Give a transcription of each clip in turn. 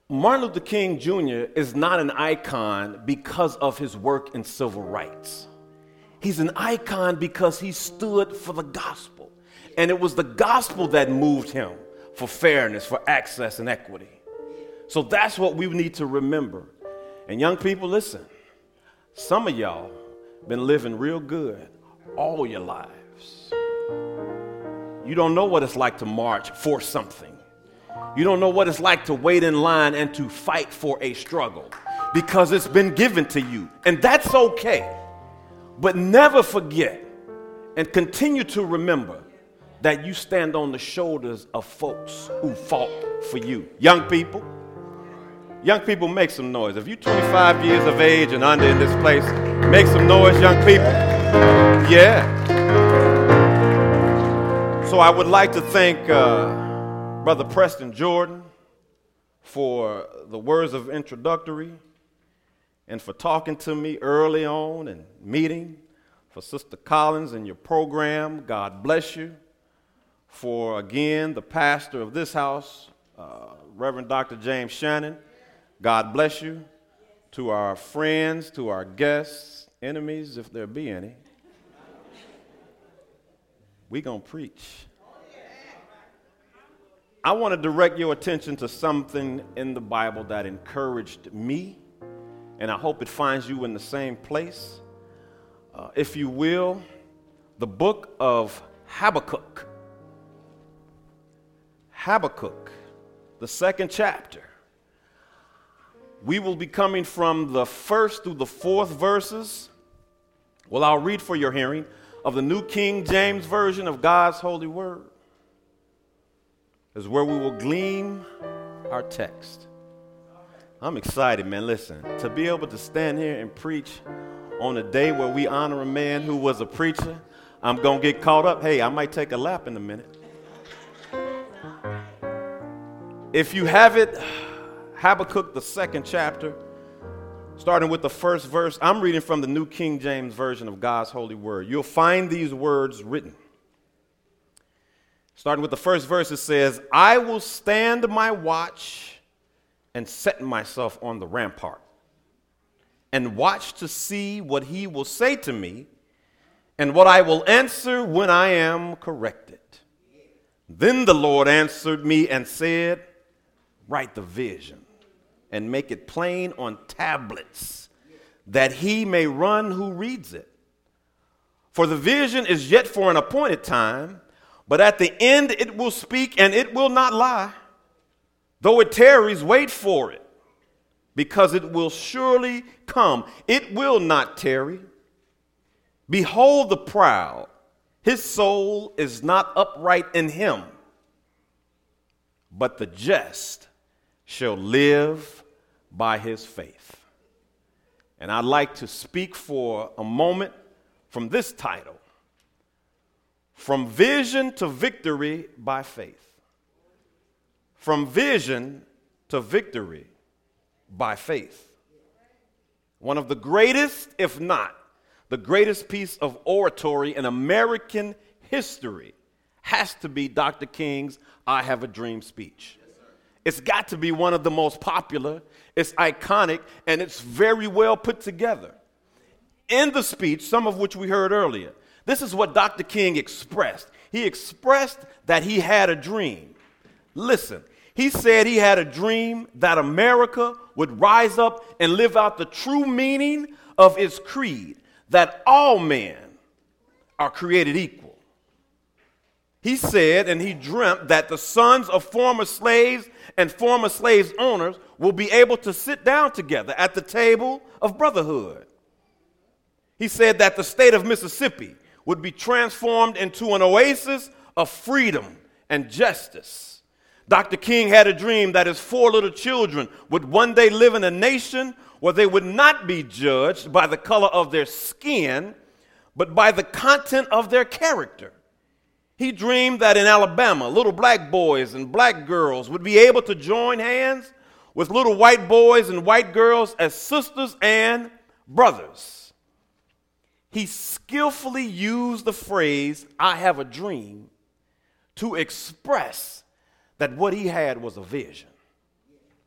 Martin Luther King Jr. is not an icon because of his work in civil rights. He's an icon because he stood for the gospel. And it was the gospel that moved him for fairness, for access and equity. So that's what we need to remember. And young people, listen, some of y'all been living real good all your lives. You don't know what it's like to march for something. You don't know what it's like to wait in line and to fight for a struggle because it's been given to you. And that's okay. But never forget and continue to remember that you stand on the shoulders of folks who fought for you. Young people, make some noise. If you're 25 years of age and under in this place, make some noise, young people. Yeah. So I would like to thank Brother Preston Jordan for the words of introductory and for talking to me early on and meeting. For Sister Collins and your program, God bless you. For, again, the pastor of this house, Reverend Dr. James Shannon, God bless you. To our friends, to our guests, enemies, if there be any, we gonna preach. I want to direct your attention to something in the Bible that encouraged me, and I hope it finds you in the same place. If you will, the book of Habakkuk. Habakkuk, the second chapter. We will be coming from the 1st through the 4th verses. Well, I'll read for your hearing of the New King James Version of God's holy word. Is where we will glean our text. I'm excited, man. Listen, to be able to stand here and preach on a day where we honor a man who was a preacher, I'm going to get caught up. Hey, I might take a lap in a minute. If you have it, Habakkuk, the 2nd chapter, starting with the 1st verse, I'm reading from the New King James Version of God's holy word. You'll find these words written. Starting with the 1st verse, it says, I will stand my watch and set myself on the rampart and watch to see what he will say to me and what I will answer when I am corrected. Then the Lord answered me and said, write the vision and make it plain on tablets that he may run who reads it. For the vision is yet for an appointed time, but at the end it will speak and it will not lie. Though it tarries, wait for it, because it will surely come. It will not tarry. Behold the proud. His soul is not upright in him, but the just shall live by his faith. And I'd like to speak for a moment from this title. From vision to victory by faith. From vision to victory by faith. One of the greatest, if not the greatest piece of oratory in American history has to be Dr. King's I Have a Dream speech. It's got to be one of the most popular, it's iconic, and it's very well put together. In the speech, some of which we heard earlier, this is what Dr. King expressed. He expressed that he had a dream. Listen, he said he had a dream that America would rise up and live out the true meaning of its creed, that all men are created equal. He said, and he dreamt, that the sons of former slaves and former slaves owners will be able to sit down together at the table of brotherhood. He said that the state of Mississippi would be transformed into an oasis of freedom and justice. Dr. King had a dream that his 4 little children would one day live in a nation where they would not be judged by the color of their skin, but by the content of their character. He dreamed that in Alabama, little black boys and black girls would be able to join hands with little white boys and white girls as sisters and brothers. He skillfully used the phrase, I have a dream, to express that what he had was a vision.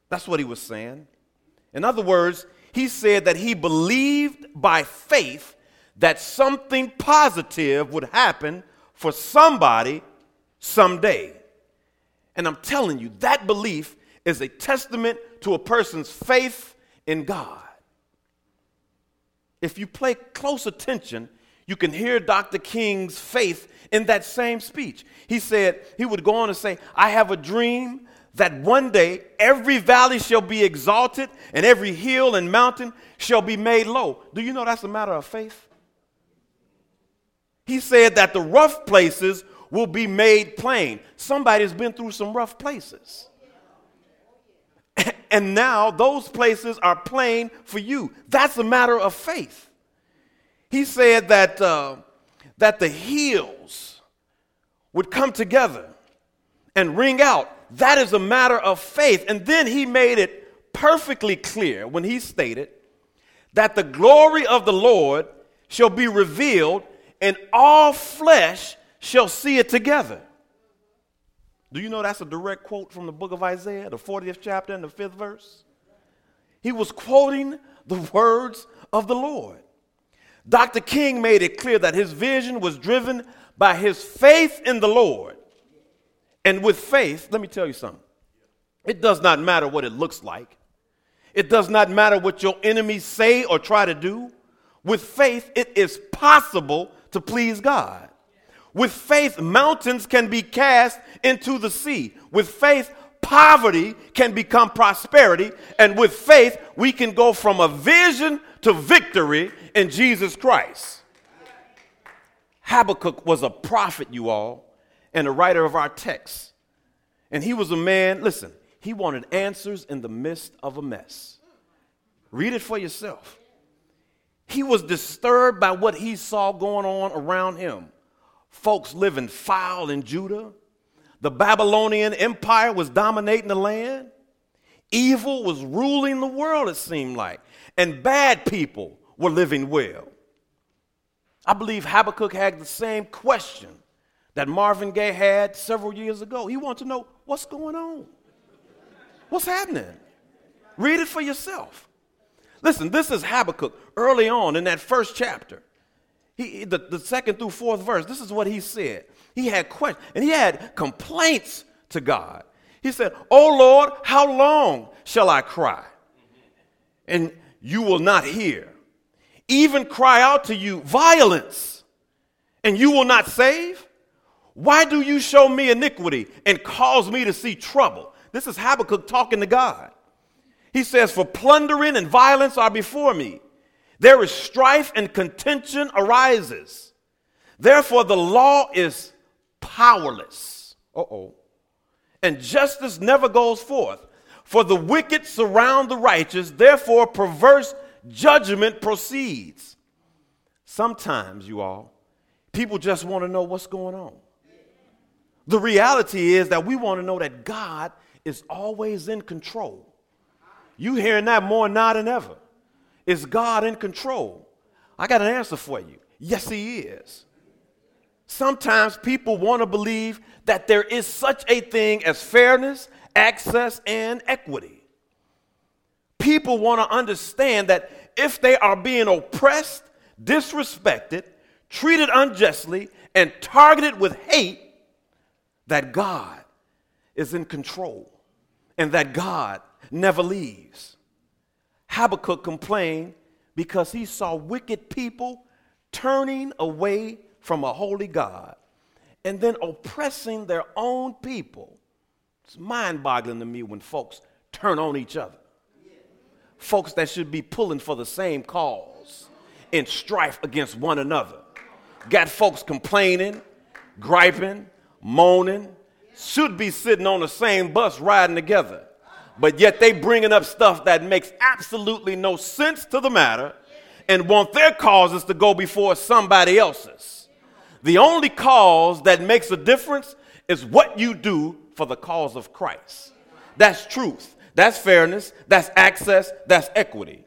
That's what he was saying. In other words, he said that he believed by faith that something positive would happen for somebody someday. And I'm telling you, that belief is a testament to a person's faith in God. If you pay close attention, you can hear Dr. King's faith in that same speech. He said, he would go on to say, I have a dream that one day every valley shall be exalted and every hill and mountain shall be made low. Do you know that's a matter of faith? He said that the rough places will be made plain. Somebody's been through some rough places. And now those places are plain for you. That's a matter of faith. He said that the hills would come together and ring out. That is a matter of faith. And then he made it perfectly clear when he stated that the glory of the Lord shall be revealed and all flesh shall see it together. Do you know that's a direct quote from the book of Isaiah, the 40th chapter and the 5th verse? He was quoting the words of the Lord. Dr. King made it clear that his vision was driven by his faith in the Lord. And with faith, let me tell you something. It does not matter what it looks like. It does not matter what your enemies say or try to do. With faith, it is possible to please God. With faith, mountains can be cast into the sea. With faith, poverty can become prosperity. And with faith, we can go from a vision to victory in Jesus Christ. Habakkuk was a prophet, you all, and a writer of our text. And he was a man, listen, he wanted answers in the midst of a mess. Read it for yourself. He was disturbed by what he saw going on around him. Folks living foul in Judah. The Babylonian Empire was dominating the land. Evil was ruling the world, it seemed like. And bad people were living well. I believe Habakkuk had the same question that Marvin Gaye had several years ago. He wanted to know, what's going on? What's happening? Read it for yourself. Listen, this is Habakkuk early on in that first chapter. The second through fourth verse, this is what he said. He had questions and he had complaints to God. He said, "Oh Lord, how long shall I cry? And you will not hear. Even cry out to you violence, and you will not save? Why do you show me iniquity and cause me to see trouble?" This is Habakkuk talking to God. He says, "For plundering and violence are before me. There is strife and contention arises. Therefore the law is powerless." And justice never goes forth. For the wicked surround the righteous, therefore perverse judgment proceeds. Sometimes, you all, people just want to know what's going on. The reality is that we want to know that God is always in control. You hearing that more now than ever. Is God in control? I got an answer for you. Yes, he is. Sometimes people want to believe that there is such a thing as fairness, access, and equity. People want to understand that if they are being oppressed, disrespected, treated unjustly, and targeted with hate, that God is in control and that God never leaves. Habakkuk complained because he saw wicked people turning away from a holy God and then oppressing their own people. It's mind-boggling to me when folks turn on each other. Folks that should be pulling for the same cause in strife against one another. Got folks complaining, griping, moaning, should be sitting on the same bus riding together. But yet they bringing up stuff that makes absolutely no sense to the matter and want their causes to go before somebody else's. The only cause that makes a difference is what you do for the cause of Christ. That's truth. That's fairness. That's access. That's equity.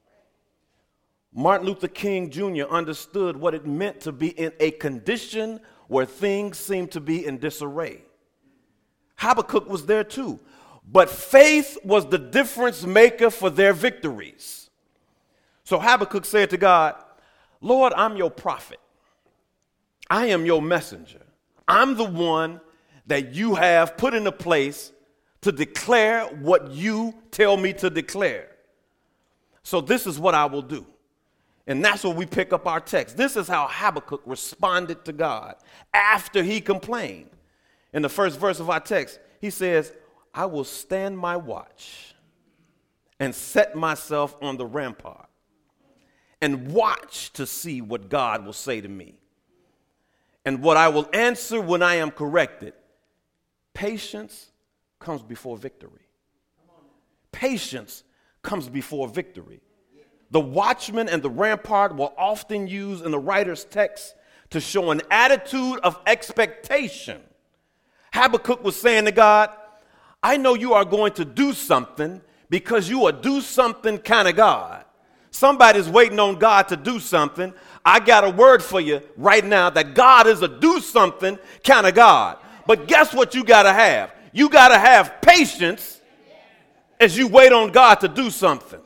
Martin Luther King Jr. understood what it meant to be in a condition where things seemed to be in disarray. Habakkuk was there too. but faith was the difference maker for their victories. So Habakkuk said to God, Lord, I'm your prophet. I am your messenger. I'm the one that you have put into place to declare what you tell me to declare. So this is what I will do. And that's where we pick up our text. This is how Habakkuk responded to God after he complained. In the first verse of our text, he says, I will stand my watch and set myself on the rampart and watch to see what God will say to me and what I will answer when I am corrected. Patience comes before victory. Patience comes before victory. The watchman and the rampart were often used in the writer's text to show an attitude of expectation. Habakkuk was saying to God, I know you are going to do something because you are do something kind of God. Somebody's waiting on God to do something. I got a word for you right now that God is a do something kind of God. But guess what you got to have? You got to have patience as you wait on God to do something.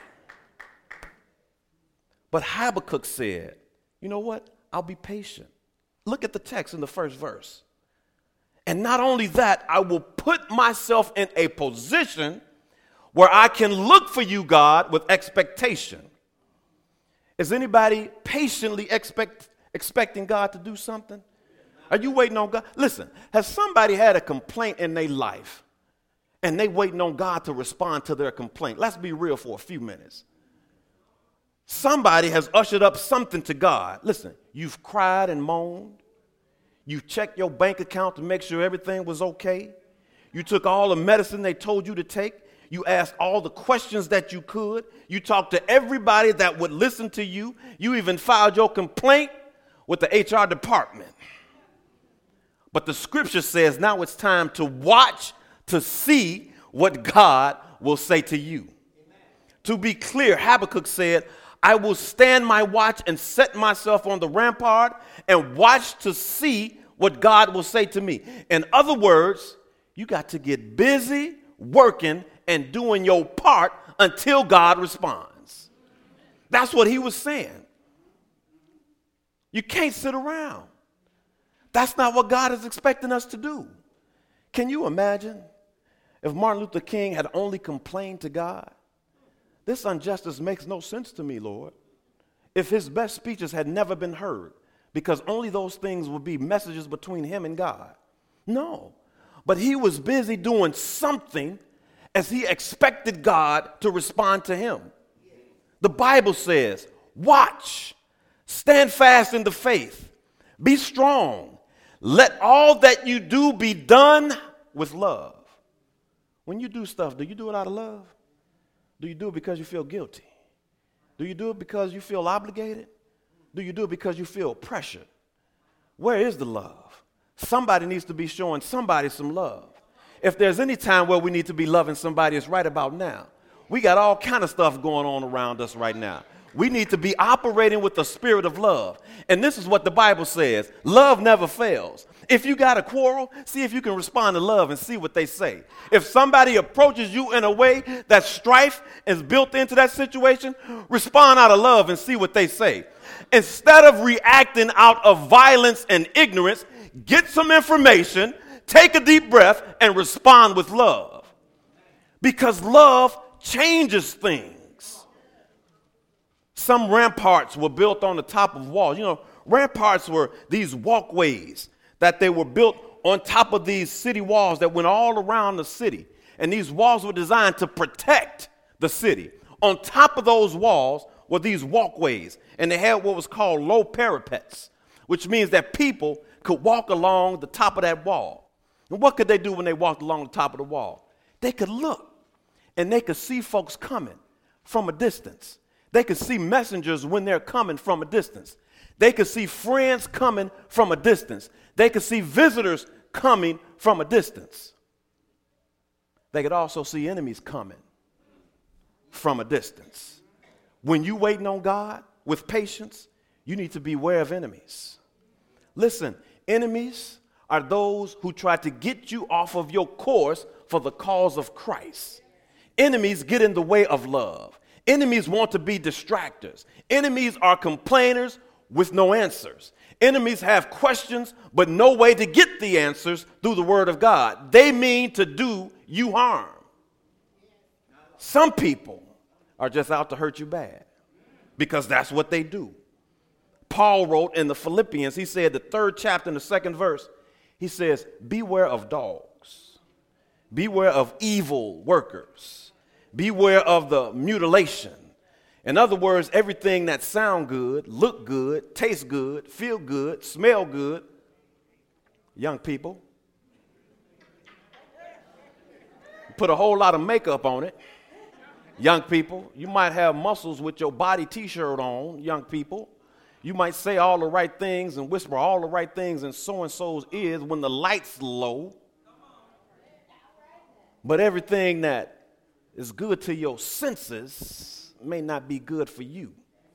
But Habakkuk said, you know what? I'll be patient. Look at the text in the first verse. And not only that, I will put myself in a position where I can look for you, God, with expectation. Is anybody patiently expecting God to do something? Are you waiting on God? Listen, has somebody had a complaint in their life and they waiting on God to respond to their complaint? Let's be real for a few minutes. Somebody has ushered up something to God. Listen, you've cried and moaned. You checked your bank account to make sure everything was okay. You took all the medicine they told you to take. You asked all the questions that you could. You talked to everybody that would listen to you. You even filed your complaint with the HR department. But the scripture says now it's time to watch to see what God will say to you. Amen. To be clear, Habakkuk said, I will stand my watch and set myself on the rampart and watch to see what God will say to me. In other words, you got to get busy working and doing your part until God responds. That's what he was saying. You can't sit around. That's not what God is expecting us to do. Can you imagine if Martin Luther King had only complained to God? This injustice makes no sense to me, Lord. If his best speeches had never been heard, because only those things would be messages between him and God. No, but he was busy doing something as he expected God to respond to him. The Bible says, watch, stand fast in the faith, be strong, let all that you do be done with love. When you do stuff, do you do it out of love? Do you do it because you feel guilty? Do you do it because you feel obligated? Do you do it because you feel pressured? Where is the love? Somebody needs to be showing somebody some love. If there's any time where we need to be loving somebody, it's right about now. We got all kind of stuff going on around us right now. We need to be operating with the spirit of love. And this is what the Bible says. Love never fails. If you got a quarrel, see if you can respond to love and see what they say. If somebody approaches you in a way that strife is built into that situation, respond out of love and see what they say. Instead of reacting out of violence and ignorance, get some information, take a deep breath, and respond with love. Because love changes things. Some ramparts were built on the top of walls. You know, ramparts were these walkways that they were built on top of these city walls that went all around the city. And these walls were designed to protect the city. On top of those walls were these walkways, and they had what was called low parapets, which means that people could walk along the top of that wall. And what could they do when they walked along the top of the wall? They could look, and they could see folks coming from a distance. They could see messengers when they're coming from a distance. They could see friends coming from a distance. They could see visitors coming from a distance. They could also see enemies coming from a distance. When you're waiting on God with patience, you need to beware of enemies. Listen, enemies are those who try to get you off of your course for the cause of Christ. Enemies get in the way of love. Enemies want to be distractors. Enemies are complainers with no answers. Enemies have questions, but no way to get the answers through the word of God. They mean to do you harm. Some people are just out to hurt you bad because that's what they do. Paul wrote in the Philippians, he said, the 3rd chapter in the 2nd verse, he says, beware of dogs, beware of evil workers, beware of the mutilation. In other words, everything that sound good, look good, taste good, feel good, smell good. Young people, put a whole lot of makeup on it. Young people, you might have muscles with your body t-shirt on, young people. You might say all the right things and whisper all the right things in so-and-so's ears when the light's low. But everything that is good to your senses may not be good for you.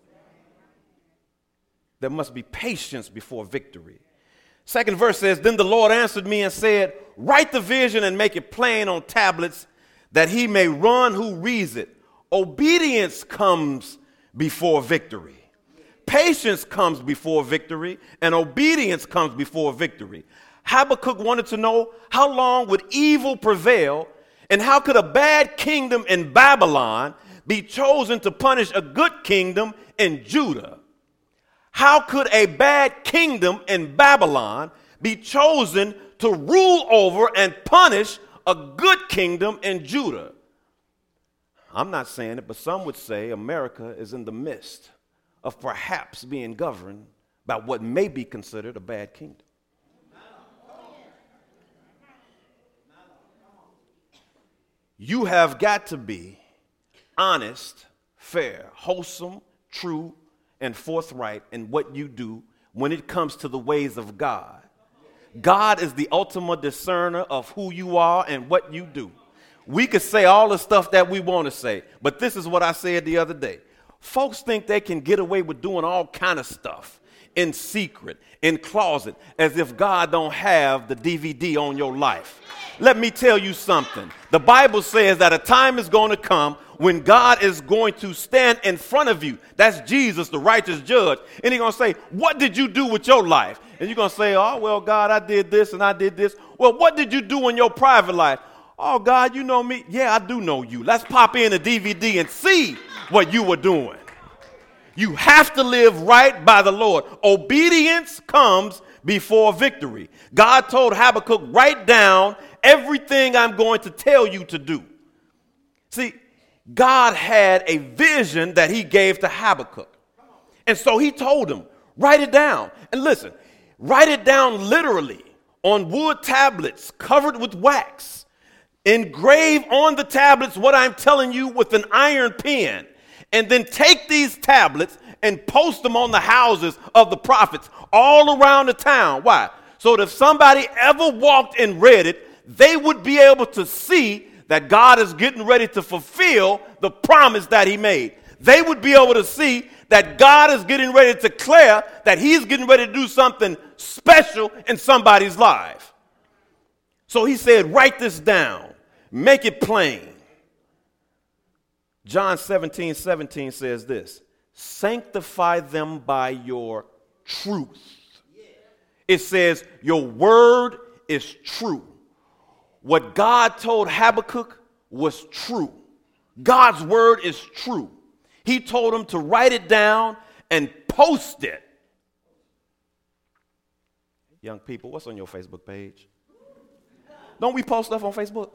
There must be patience before victory. 2nd verse says, then the Lord answered me and said, write the vision and make it plain on tablets that he may run who reads it. Obedience comes before victory. Patience comes before victory, and obedience comes before victory. Habakkuk wanted to know how long would evil prevail, and how could a bad kingdom in Babylon be chosen to punish a good kingdom in Judah? How could a bad kingdom in Babylon be chosen to rule over and punish a good kingdom in Judah? I'm not saying it, but some would say America is in the midst of perhaps being governed by what may be considered a bad kingdom. You have got to be honest, fair, wholesome, true, and forthright in what you do when it comes to the ways of God. God is the ultimate discerner of who you are and what you do. We could say all the stuff that we want to say, but this is what I said the other day. Folks think they can get away with doing all kind of stuff in secret, in closet, as if God don't have the DVD on your life. Let me tell you something. The Bible says that a time is going to come when God is going to stand in front of you. That's Jesus, the righteous judge. And he's going to say, what did you do with your life? And you're going to say, oh, well, God, I did this and I did this. Well, what did you do in your private life? Oh, God, you know me. Yeah, I do know you. Let's pop in a DVD and see what you were doing. You have to live right by the Lord. Obedience comes before victory. God told Habakkuk, write down everything I'm going to tell you to do. See, God had a vision that he gave to Habakkuk. And so he told him, write it down. And listen, write it down literally on wood tablets covered with wax. Engrave on the tablets what I'm telling you with an iron pen. And then take these tablets and post them on the houses of the prophets all around the town. Why? So that if somebody ever walked and read it, they would be able to see that God is getting ready to fulfill the promise that he made. They would be able to see that God is getting ready to declare that he's getting ready to do something special in somebody's life. So he said, write this down. Make it plain. John 17:17 says this, sanctify them by your truth. It says your word is true. What God told Habakkuk was true. God's word is true. He told him to write it down and post it. Young people, what's on your Facebook page? Don't we post stuff on Facebook?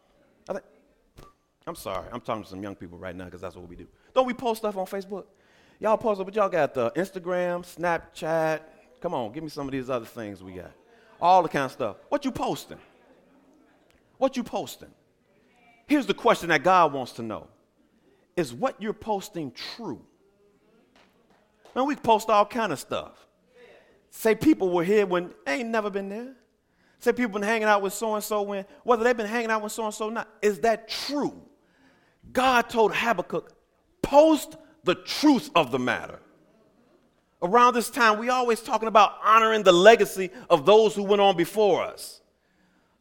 I'm sorry. I'm talking to some young people right now because that's what we do. Don't we post stuff on Facebook? Y'all post it, but y'all got the Instagram, Snapchat. Come on, give me some of these other things we got. All the kind of stuff. What you posting? What you posting? Here's the question that God wants to know. Is what you're posting true? Man, we post all kind of stuff. Say people were here when they ain't never been there. Say people been hanging out with so-and-so when, whether they've been hanging out with so-and-so or not. Is that true? God told Habakkuk, post the truth of the matter. Around this time, we always talking about honoring the legacy of those who went on before us.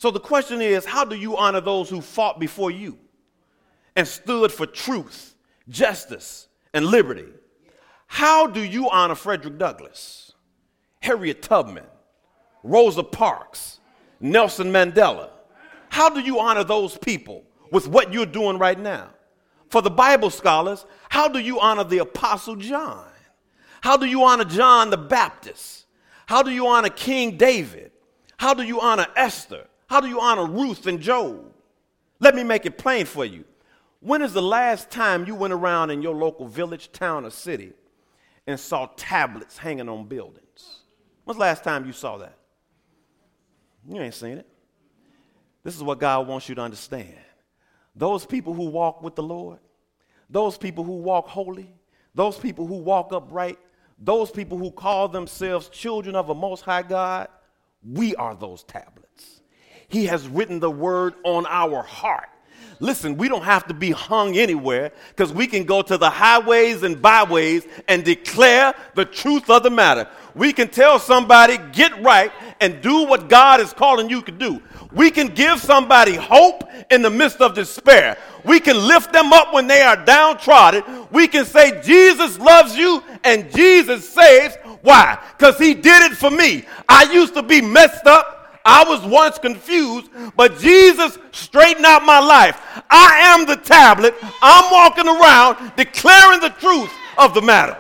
So the question is, how do you honor those who fought before you and stood for truth, justice, and liberty? How do you honor Frederick Douglass, Harriet Tubman, Rosa Parks, Nelson Mandela? How do you honor those people with what you're doing right now? For the Bible scholars, how do you honor the Apostle John? How do you honor John the Baptist? How do you honor King David? How do you honor Esther? How do you honor Ruth and Job? Let me make it plain for you. When is the last time you went around in your local village, town, or city and saw tablets hanging on buildings? When's the last time you saw that? You ain't seen it. This is what God wants you to understand. Those people who walk with the Lord, those people who walk holy, those people who walk upright, those people who call themselves children of a Most High God, we are those tablets. He has written the word on our heart. Listen, we don't have to be hung anywhere because we can go to the highways and byways and declare the truth of the matter. We can tell somebody, get right and do what God is calling you to do. We can give somebody hope in the midst of despair. We can lift them up when they are downtrodden. We can say, Jesus loves you and Jesus saves. Why? Because he did it for me. I used to be messed up. I was once confused, but Jesus straightened out my life. I am the tablet. I'm walking around declaring the truth of the matter.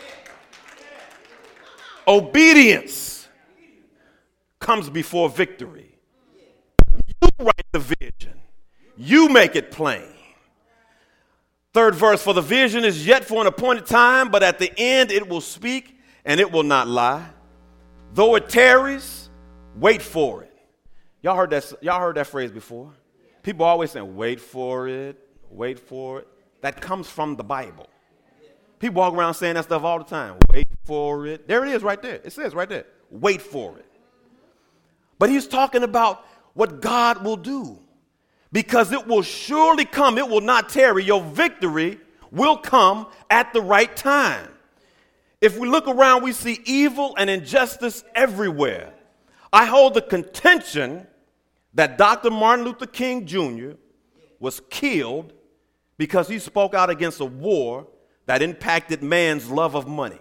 Obedience comes before victory. You write the vision. You make it plain. Third verse, for the vision is yet for an appointed time, but at the end it will speak and it will not lie. Though it tarries, wait for it. Y'all heard that phrase before? People always saying, wait for it, wait for it. That comes from the Bible. People walk around saying that stuff all the time. Wait for it. There it is right there. It says right there, wait for it. But he's talking about what God will do because it will surely come. It will not tarry. Your victory will come at the right time. If we look around, we see evil and injustice everywhere. I hold the contention that Dr. Martin Luther King Jr. was killed because he spoke out against a war that impacted man's love of money.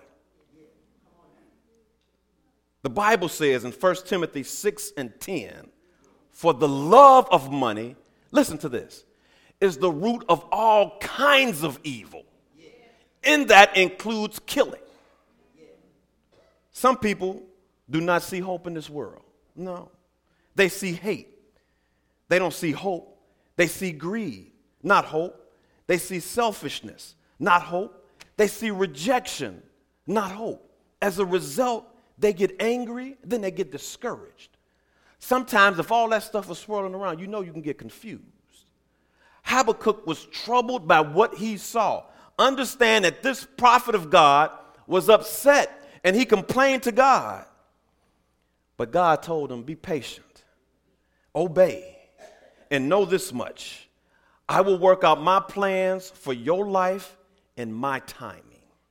The Bible says in 1 Timothy 6:10, for the love of money, listen to this, is the root of all kinds of evil. And that includes killing. Some people do not see hope in this world. No. They see hate. They don't see hope. They see greed, not hope. They see selfishness, not hope. They see rejection, not hope. As a result, they get angry, then they get discouraged. Sometimes if all that stuff is swirling around, you know you can get confused. Habakkuk was troubled by what he saw. Understand that this prophet of God was upset and he complained to God. But God told him, be patient, obey, and know this much. I will work out my plans for your life in my timing.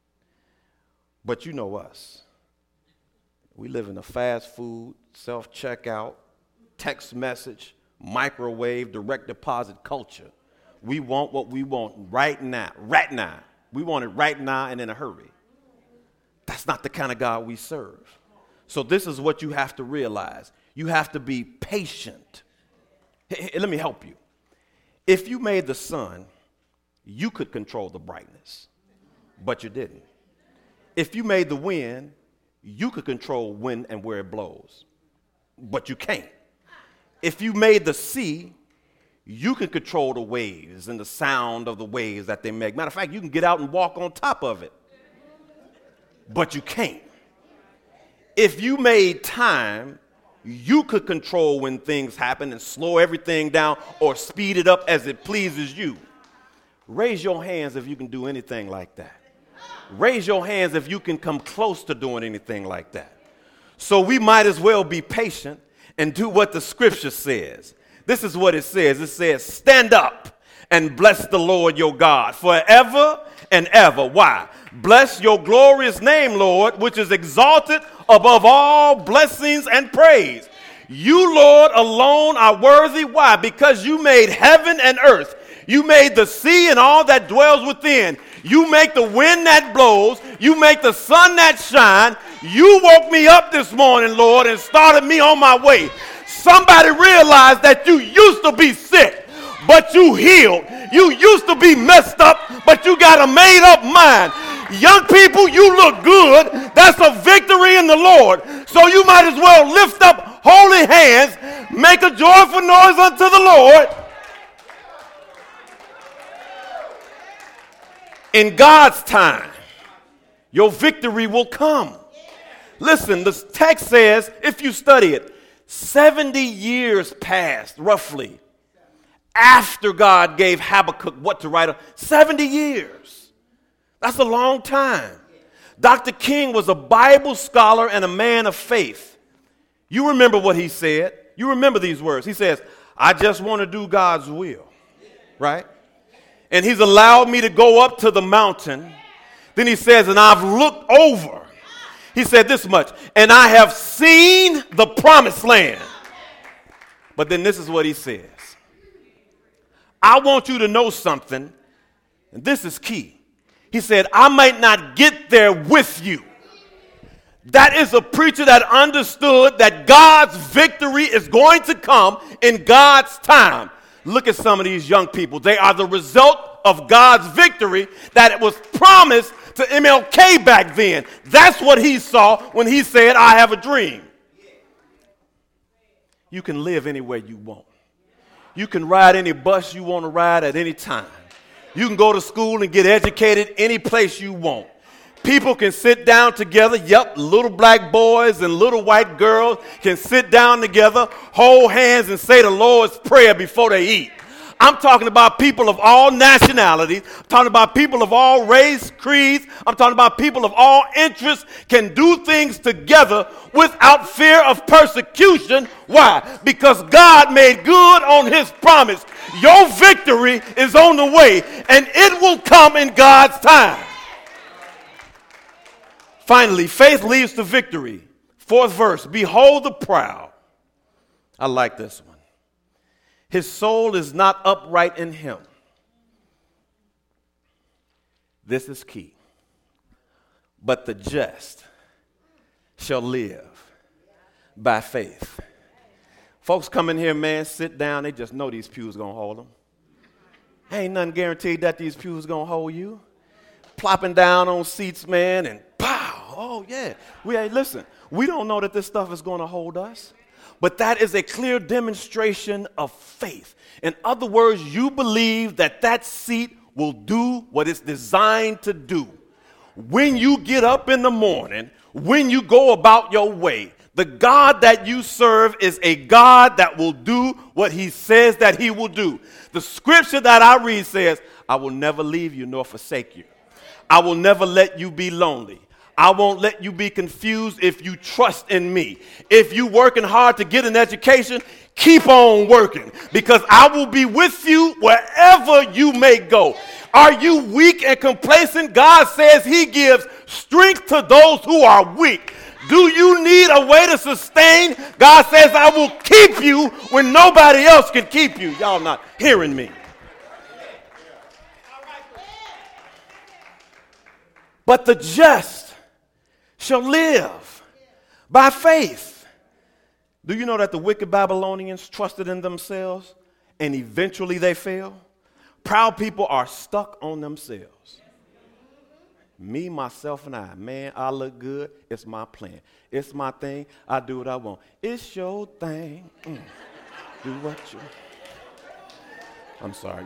But you know us. We live in a fast food, self-checkout, text message, microwave, direct deposit culture. We want what we want right now, right now. We want it right now and in a hurry. That's not the kind of God we serve. So this is what you have to realize. You have to be patient. Hey, let me help you. If you made the sun, you could control the brightness, but you didn't. If you made the wind, you could control when and where it blows, but you can't. If you made the sea, you can control the waves and the sound of the waves that they make. Matter of fact, you can get out and walk on top of it, but you can't. If you made time, you could control when things happen and slow everything down or speed it up as it pleases you. Raise your hands if you can do anything like that. Raise your hands if you can come close to doing anything like that. So we might as well be patient and do what the scripture says. This is what it says. It says, stand up and bless the Lord your God forever and ever. Why? Bless your glorious name, Lord, which is exalted above all blessings and praise. You, Lord, alone are worthy. Why? Because you made heaven and earth. You made the sea and all that dwells within. You make the wind that blows. You make the sun that shines. You woke me up this morning, Lord, and started me on my way. Somebody realized that you used to be sick, but you healed. You used to be messed up, but you got a made up mind. Young people, you look good. That's a victory in the Lord. So you might as well lift up holy hands, make a joyful noise unto the Lord. In God's time, your victory will come. Listen, the text says, if you study it, 70 years passed, roughly, after God gave Habakkuk what to write. 70 years. That's a long time. Dr. King was a Bible scholar and a man of faith. You remember what he said. You remember these words. He says, I just want to do God's will. Right? And he's allowed me to go up to the mountain. Then he says, and I've looked over. He said this much, and I have seen the promised land. But then this is what he says. I want you to know something, and this is key. He said, I might not get there with you. That is a preacher that understood that God's victory is going to come in God's time. Look at some of these young people. They are the result of God's victory that it was promised to MLK back then. That's what he saw when he said, I have a dream. You can live anywhere you want. You can ride any bus you want to ride at any time. You can go to school and get educated any place you want. People can sit down together. Yep, little black boys and little white girls can sit down together, hold hands, and say the Lord's Prayer before they eat. I'm talking about people of all nationalities. I'm talking about people of all race, creeds. I'm talking about people of all interests can do things together without fear of persecution. Why? Because God made good on his promise. Your victory is on the way, and it will come in God's time. Finally, faith leads to victory. Fourth verse, behold the proud. I like this one. His soul is not upright in him. This is key. But the just shall live by faith. Folks come in here, man, sit down. They just know these pews going to hold them. Ain't nothing guaranteed that these pews going to hold you. Plopping down on seats, man, and pow. Oh, yeah. Listen, we don't know that this stuff is going to hold us. But that is a clear demonstration of faith. In other words, you believe that that seat will do what it's designed to do. When you get up in the morning, when you go about your way, the God that you serve is a God that will do what he says that he will do. The scripture that I read says, I will never leave you nor forsake you. I will never let you be lonely. I won't let you be confused if you trust in me. If you working hard to get an education, keep on working, because I will be with you wherever you may go. Are you weak and complacent? God says he gives strength to those who are weak. Do you need a way to sustain? God says I will keep you when nobody else can keep you. Y'all not hearing me. But the just shall live by faith. Do you know that the wicked Babylonians trusted in themselves and eventually they fell? Proud people are stuck on themselves. Me, myself, and I. Man, I look good. It's my plan. It's my thing. I do what I want. It's your thing. Do what you... I'm sorry.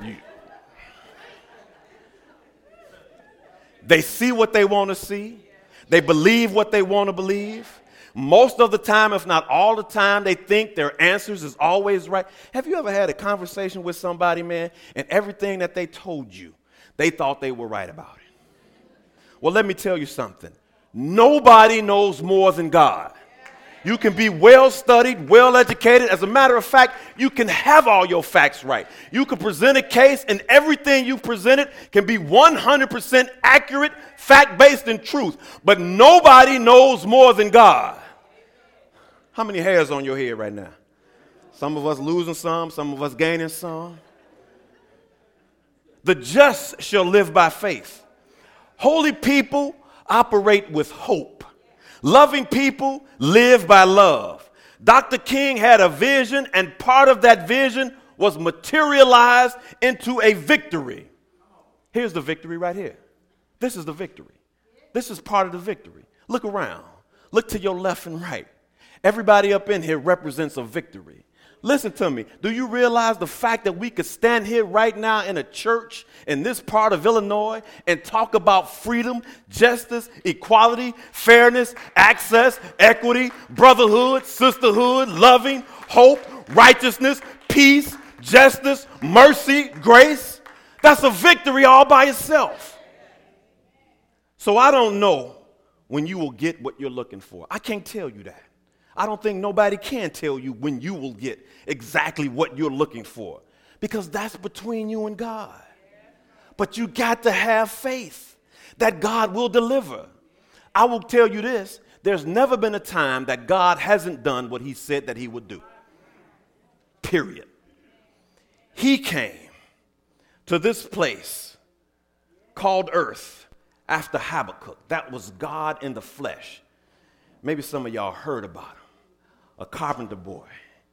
They see what they want to see. They believe what they want to believe. Most of the time, if not all the time, they think their answers is always right. Have you ever had a conversation with somebody, man, and everything that they told you, they thought they were right about it? Well, let me tell you something. Nobody knows more than God. You can be well studied, well educated. As a matter of fact, you can have all your facts right. You can present a case, and everything you presented can be 100% accurate, fact-based, and truth. But nobody knows more than God. How many hairs on your head right now? Some of us losing some of us gaining some. The just shall live by faith. Holy people operate with hope. Loving people live by love. Dr. King had a vision, and part of that vision was materialized into a victory. Here's the victory right here. This is the victory. This is part of the victory. Look around. Look to your left and right. Everybody up in here represents a victory. Listen to me. Do you realize the fact that we could stand here right now in a church in this part of Illinois and talk about freedom, justice, equality, fairness, access, equity, brotherhood, sisterhood, loving, hope, righteousness, peace, justice, mercy, grace? That's a victory all by itself. So I don't know when you will get what you're looking for. I can't tell you that. I don't think nobody can tell you when you will get exactly what you're looking for, because that's between you and God. But you got to have faith that God will deliver. I will tell you this, there's never been a time that God hasn't done what he said that he would do. Period. He came to this place called earth after Habakkuk. That was God in the flesh. Maybe some of y'all heard about him. A carpenter boy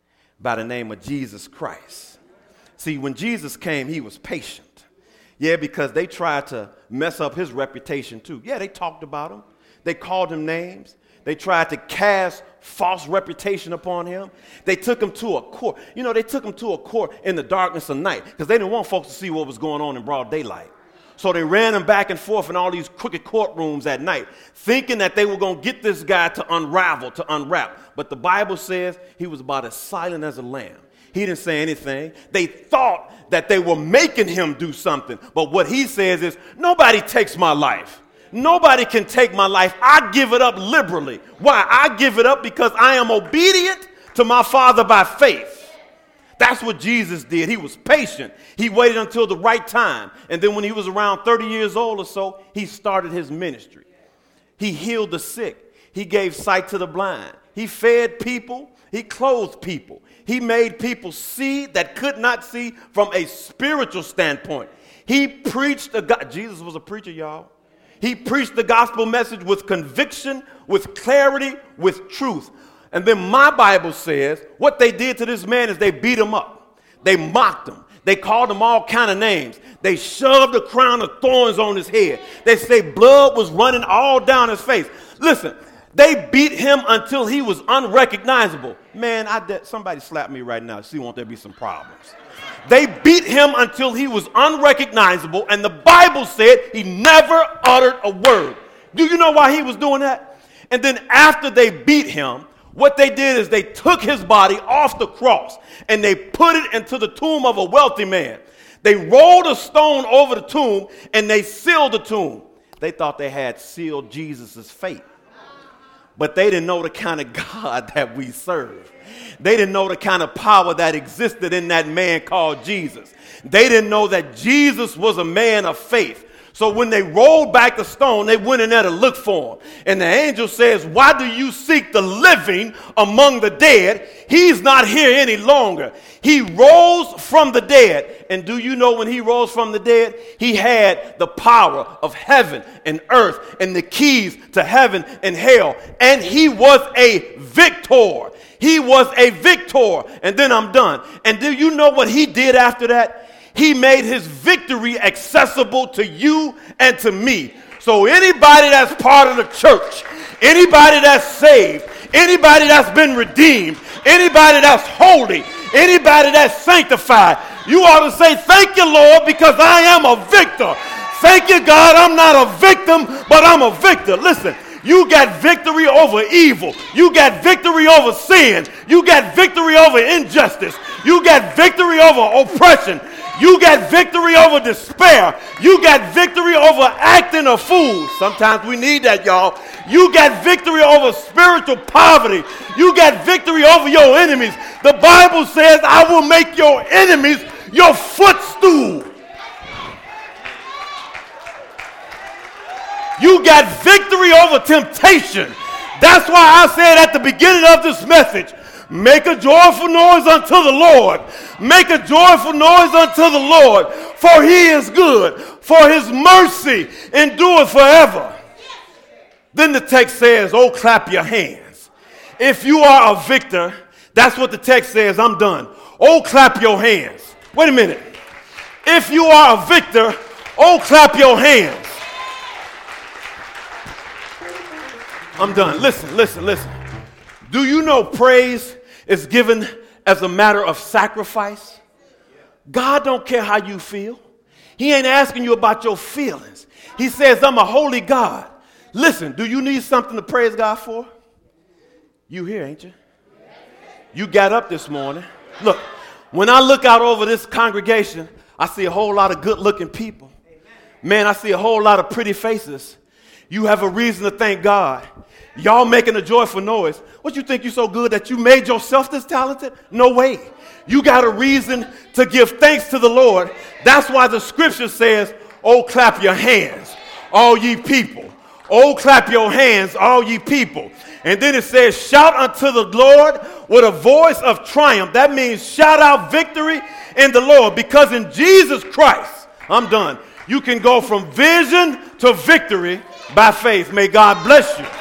by the name of Jesus Christ. See, when Jesus came, he was patient. Yeah, because they tried to mess up his reputation too. Yeah, they talked about him. They called him names. They tried to cast false reputation upon him. They took him to a court. You know, they took him to a court in the darkness of night because they didn't want folks to see what was going on in broad daylight. So they ran him back and forth in all these crooked courtrooms at night, thinking that they were going to get this guy to unravel, to unwrap. But the Bible says he was about as silent as a lamb. He didn't say anything. They thought that they were making him do something. But what he says is, nobody takes my life. Nobody can take my life. I give it up liberally. Why? I give it up because I am obedient to my Father by faith. That's what Jesus did. He was patient. He waited until the right time. And then when he was around 30 years old or so, he started his ministry. He healed the sick. He gave sight to the blind. He fed people. He clothed people. He made people see that could not see from a spiritual standpoint. He preached Jesus was a preacher, y'all. He preached the gospel message with conviction, with clarity, with truth. And then my Bible says what they did to this man is they beat him up. They mocked him. They called him all kind of names. They shoved a crown of thorns on his head. They say blood was running all down his face. Listen, they beat him until he was unrecognizable. Man, somebody slap me right now. See, won't there be some problems? They beat him until he was unrecognizable, and the Bible said he never uttered a word. Do you know why he was doing that? And then after they beat him, what they did is they took his body off the cross and they put it into the tomb of a wealthy man. They rolled a stone over the tomb and they sealed the tomb. They thought they had sealed Jesus' fate. But they didn't know the kind of God that we serve. They didn't know the kind of power that existed in that man called Jesus. They didn't know that Jesus was a man of faith. So when they rolled back the stone, they went in there to look for him. And the angel says, why do you seek the living among the dead? He's not here any longer. He rose from the dead. And do you know when he rose from the dead, he had the power of heaven and earth and the keys to heaven and hell. And he was a victor. He was a victor. And then I'm done. And do you know what he did after that? He made his victory accessible to you and to me. So anybody that's part of the church, anybody that's saved, anybody that's been redeemed, anybody that's holy, anybody that's sanctified, you ought to say, thank you, Lord, because I am a victor. Thank you, God, I'm not a victim, but I'm a victor. Listen, you got victory over evil. You got victory over sin. You got victory over injustice. You got victory over oppression. You got victory over despair. You got victory over acting a fool. Sometimes we need that, y'all. You got victory over spiritual poverty. You got victory over your enemies. The Bible says, I will make your enemies your footstool. You got victory over temptation. That's why I said at the beginning of this message, make a joyful noise unto the Lord. Make a joyful noise unto the Lord, for he is good, for his mercy endureth forever. Then the text says, oh, clap your hands. If you are a victor, that's what the text says. I'm done. Oh, clap your hands. Wait a minute. If you are a victor, oh, clap your hands. I'm done. Listen. Do you know praise is given as a matter of sacrifice? God don't care how you feel. He ain't asking you about your feelings. He says, I'm a holy God. Listen, do you need something to praise God for? You here, ain't you? You got up this morning. Look, when I look out over this congregation, I see a whole lot of good-looking people. Man, I see a whole lot of pretty faces. You have a reason to thank God. Y'all making a joyful noise. What, you think you're so good that you made yourself this talented? No way. You got a reason to give thanks to the Lord. That's why the scripture says, oh, clap your hands, all ye people. Oh, clap your hands, all ye people. And then it says, shout unto the Lord with a voice of triumph. That means shout out victory in the Lord, because in Jesus Christ, I'm done, you can go from vision to victory by faith. May God bless you.